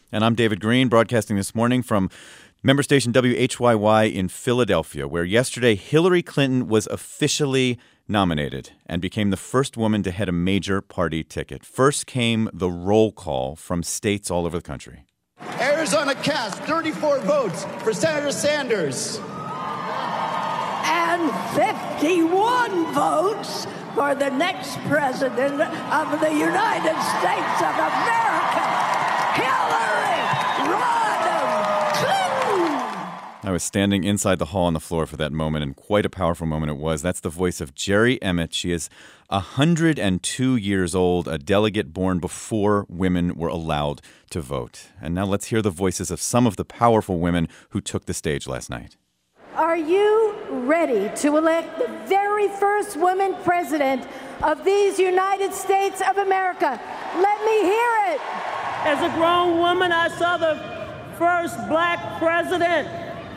And I'm David Green, broadcasting this morning from member station WHYY in Philadelphia, where yesterday Hillary Clinton was officially nominated and became the first woman to head a major party ticket. First came the roll call from states all over the country. Arizona cast 34 votes for Senator Sanders. And 51 votes for the next president of the United States of America, Hillary Rodham Clinton. I was standing inside the hall on the floor for that moment, and quite a powerful moment it was. That's the voice of Jerry Emmett. She is 102 years old, a delegate born before women were allowed to vote. And now let's hear the voices of some of the powerful women who took the stage last night. Are you ready to elect the very first woman president of these United States of America? Let me hear it. As a grown woman, I saw the first black president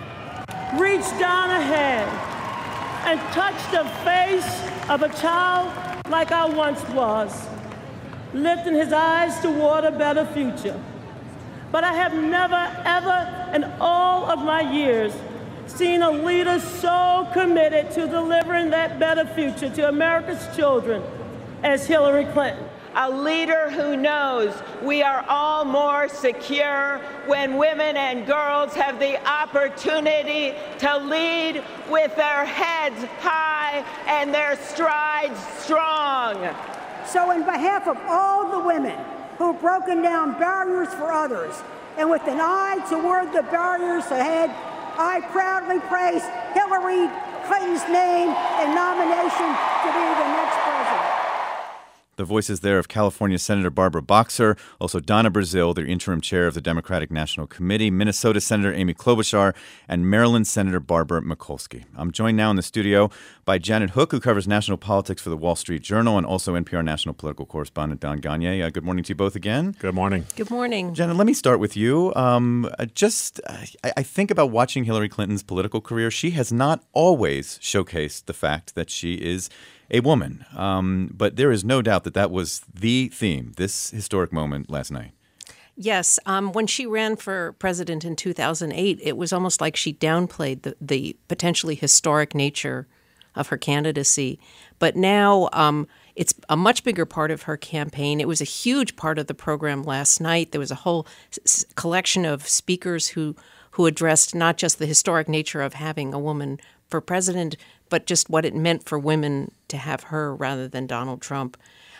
reach down a hand and touch the face of a child like I once was, lifting his eyes toward a better future. But I have never, ever in all of my years seen a leader so committed to delivering that better future to America's children as Hillary Clinton. A leader who knows we are all more secure when women and girls have the opportunity to lead with their heads high and their strides strong. So on behalf of all the women who have broken down barriers for others, and with an eye toward the barriers ahead, I proudly praise Hillary Clinton's name and nomination to be the next president. The voices there of California Senator Barbara Boxer, also Donna Brazile, the interim chair of the Democratic National Committee, Minnesota Senator Amy Klobuchar, and Maryland Senator Barbara Mikulski. I'm joined now in the studio by Janet Hook, who covers national politics for the Wall Street Journal, and also NPR national political correspondent Don Gagné. Good morning to you both again. Good morning. Good morning. Janet, let me start with you. I think about watching Hillary Clinton's political career. She has not always showcased the fact that she is a woman. But there is no doubt that was the theme, this historic moment last night. Yes. When she ran for president in 2008, it was almost like she downplayed the potentially historic nature of her candidacy. But now it's a much bigger part of her campaign. It was a huge part of the program last night. There was a whole collection of speakers who addressed not just the historic nature of having a woman for president, but just what it meant for women to have her rather than Donald Trump.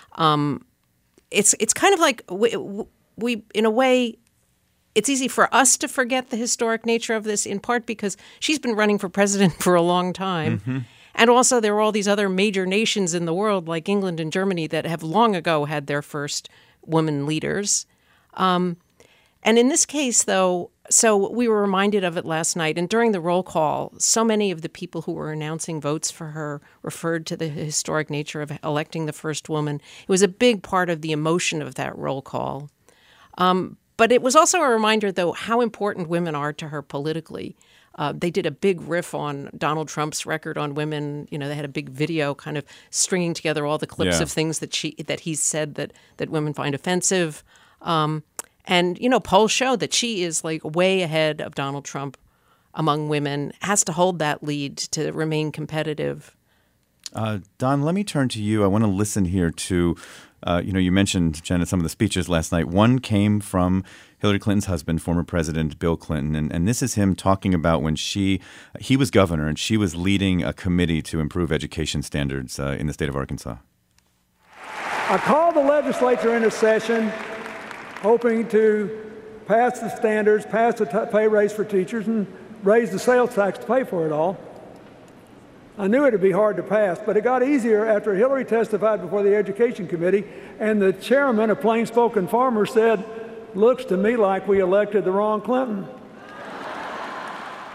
It's kind of like we in a way, it's easy for us to forget the historic nature of this, in part because she's been running for president for a long time. Mm-hmm. And also there are all these other major nations in the world like England and Germany that have long ago had their first women leaders. And in this case, though, so we were reminded of it last night. And during the roll call, so many of the people who were announcing votes for her referred to the historic nature of electing the first woman. It was a big part of the emotion of that roll call. But it was also a reminder, though, how important women are to her politically. They did a big riff on Donald Trump's record on women. You know, they had a big video kind of stringing together all the clips of things that he said that women find offensive. And, you know, polls show that she is like way ahead of Donald Trump among women, has to hold that lead to remain competitive. Don, let me turn to you. I want to listen here to, you mentioned, Janet, some of the speeches last night. One came from Hillary Clinton's husband, former President Bill Clinton. And this is him talking about when he was governor and she was leading a committee to improve education standards in the state of Arkansas. I called the legislature into session hoping to pass the standards, pass the pay raise for teachers, and raise the sales tax to pay for it all. I knew it would be hard to pass, but it got easier after Hillary testified before the Education Committee, and the chairman, a plain-spoken farmer, said, "Looks to me like we elected the wrong Clinton."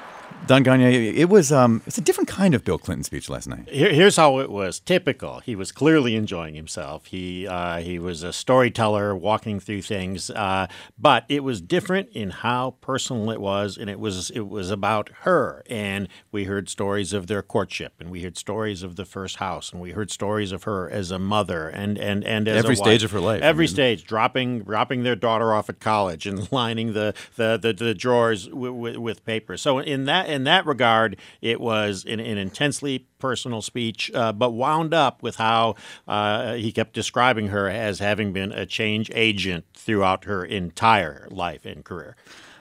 Don Gagné, it was it's a different kind of Bill Clinton speech last night. Here's how it was. Typical. He was clearly enjoying himself. He was a storyteller walking through things, but it was different in how personal it was, and it was about her. And we heard stories of their courtship, and we heard stories of the first house, and we heard stories of her as a mother and as every a stage wife. of her life. Every stage, dropping their daughter off at college and lining the drawers with paper. So in that regard, it was an intensely personal speech, but wound up with how he kept describing her as having been a change agent throughout her entire life and career.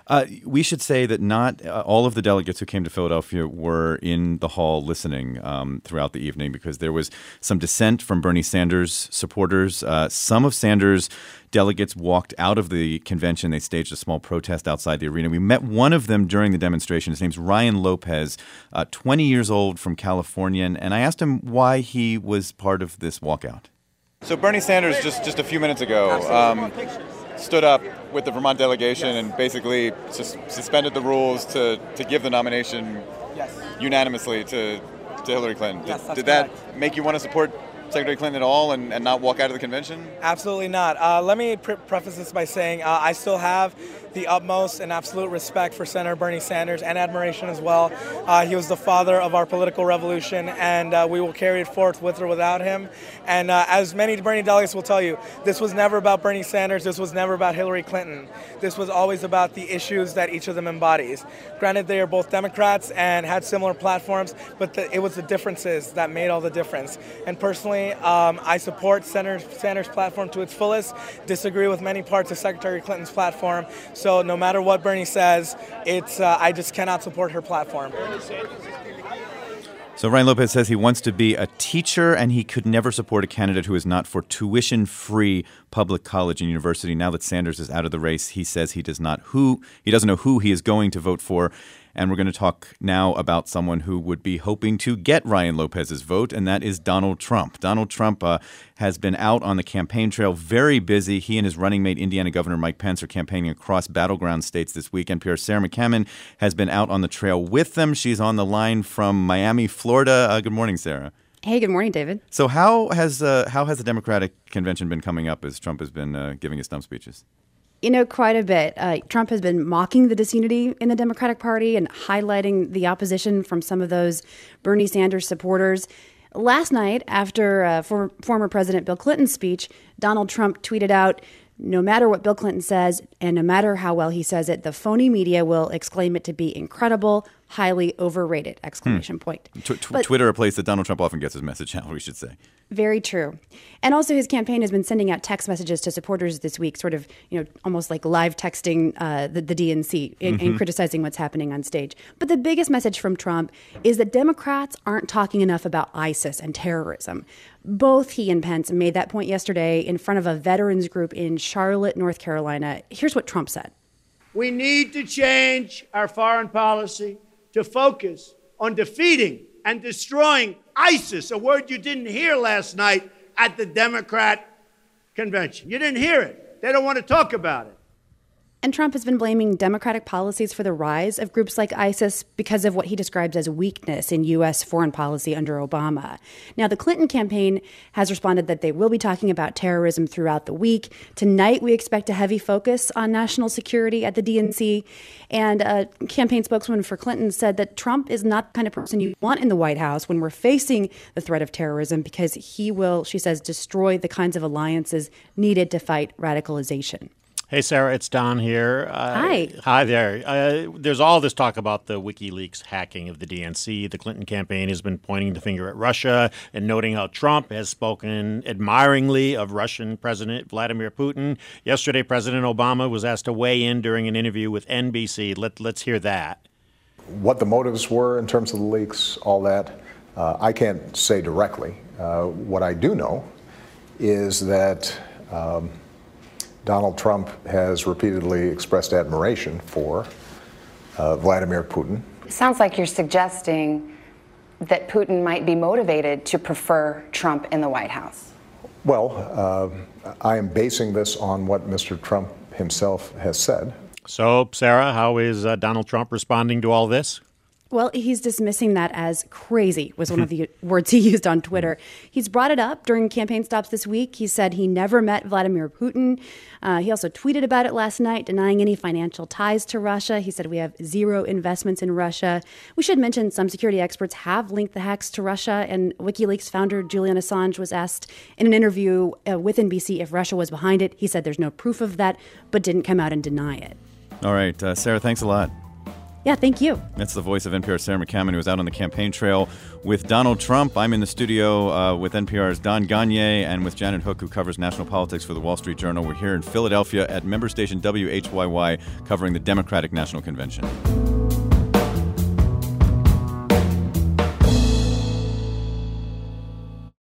We should say that not all of the delegates who came to Philadelphia were in the hall listening throughout the evening, because there was some dissent from Bernie Sanders supporters. Some of Sanders' delegates walked out of the convention. They staged a small protest outside the arena. We met one of them during the demonstration. His name's Ryan Lopez, 20 years old, from California. And I asked him why he was part of this walkout. So Bernie Sanders just a few minutes ago stood up with the Vermont delegation and basically suspended the rules to give the nomination unanimously to Hillary Clinton. Did that make you want to support Secretary Clinton at all and not walk out of the convention? Absolutely not. Let me preface this by saying I still have the utmost and absolute respect for Senator Bernie Sanders and admiration as well. He was the father of our political revolution, and we will carry it forth with or without him. And as many Bernie delegates will tell you, this was never about Bernie Sanders. This was never about Hillary Clinton. This was always about the issues that each of them embodies. Granted, they are both Democrats and had similar platforms, but it was the differences that made all the difference. And personally, I support Senator Sanders' platform to its fullest, disagree with many parts of Secretary Clinton's platform. So no matter what Bernie says, I just cannot support her platform. So Ryan Lopez says he wants to be a teacher, and he could never support a candidate who is not for tuition-free public college and university. Now that Sanders is out of the race, he says he doesn't know who he is going to vote for. And we're going to talk now about someone who would be hoping to get Ryan Lopez's vote, and that is Donald Trump. Donald Trump has been out on the campaign trail, very busy. He and his running mate, Indiana Governor Mike Pence, are campaigning across battleground states this week. NPR's Sarah McCammon has been out on the trail with them. She's on the line from Miami, Florida. Good morning, Sarah. Hey, good morning, David. So how has the Democratic convention been coming up as Trump has been giving his stump speeches? Quite a bit. Trump has been mocking the disunity in the Democratic Party and highlighting the opposition from some of those Bernie Sanders supporters. Last night, after former President Bill Clinton's speech, Donald Trump tweeted out, "No matter what Bill Clinton says, and no matter how well he says it, the phony media will exclaim it to be incredible, highly overrated!" Exclamation point. Twitter, a place that Donald Trump often gets his message out, we should say. Very true. And also his campaign has been sending out text messages to supporters this week, sort of, almost like live texting the DNC and criticizing what's happening on stage. But the biggest message from Trump is that Democrats aren't talking enough about ISIS and terrorism. Both he and Pence made that point yesterday in front of a veterans group in Charlotte, North Carolina. Here's what Trump said. We need to change our foreign policy to focus on defeating and destroying ISIS, a word you didn't hear last night at the Democrat convention. You didn't hear it. They don't want to talk about it. And Trump has been blaming Democratic policies for the rise of groups like ISIS because of what he describes as weakness in U.S. foreign policy under Obama. Now, the Clinton campaign has responded that they will be talking about terrorism throughout the week. Tonight, we expect a heavy focus on national security at the DNC. And a campaign spokeswoman for Clinton said that Trump is not the kind of person you want in the White House when we're facing the threat of terrorism, because he will, she says, destroy the kinds of alliances needed to fight radicalization. Hey, Sarah, it's Don here. Hi. Hi there. There's all this talk about the WikiLeaks hacking of the DNC. The Clinton campaign has been pointing the finger at Russia and noting how Trump has spoken admiringly of Russian President Vladimir Putin. Yesterday, President Obama was asked to weigh in during an interview with NBC. Let's hear that. What the motives were in terms of the leaks, all that, I can't say directly. What I do know is that Donald Trump has repeatedly expressed admiration for Vladimir Putin. It sounds like you're suggesting that Putin might be motivated to prefer Trump in the White House. Well, I am basing this on what Mr. Trump himself has said. So, Sarah, how is Donald Trump responding to all this? Well, he's dismissing that as crazy, was one of the words he used on Twitter. He's brought it up during campaign stops this week. He said he never met Vladimir Putin. He also tweeted about it last night, denying any financial ties to Russia. He said we have zero investments in Russia. We should mention some security experts have linked the hacks to Russia, and WikiLeaks founder Julian Assange was asked in an interview with NBC if Russia was behind it. He said there's no proof of that, but didn't come out and deny it. All right, Sarah, thanks a lot. Yeah, thank you. That's the voice of NPR's Sarah McCammon, who was out on the campaign trail with Donald Trump. I'm in the studio with NPR's Don Gagné and with Janet Hook, who covers national politics for the Wall Street Journal. We're here in Philadelphia at member station WHYY covering the Democratic National Convention.